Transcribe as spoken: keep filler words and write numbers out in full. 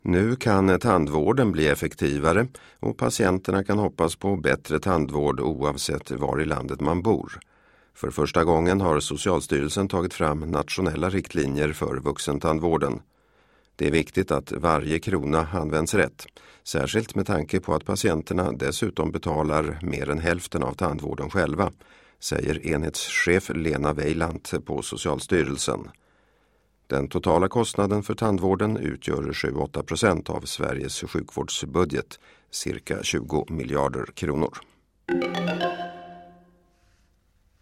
Nu kan tandvården bli effektivare och patienterna kan hoppas på bättre tandvård oavsett var i landet man bor. För första gången har Socialstyrelsen tagit fram nationella riktlinjer för vuxentandvården. Det är viktigt att varje krona används rätt, särskilt med tanke på att patienterna dessutom betalar mer än hälften av tandvården själva, säger enhetschef Lena Weiland på Socialstyrelsen. Den totala kostnaden för tandvården utgör sju till åtta procent av Sveriges sjukvårdsbudget, cirka tjugo miljarder kronor.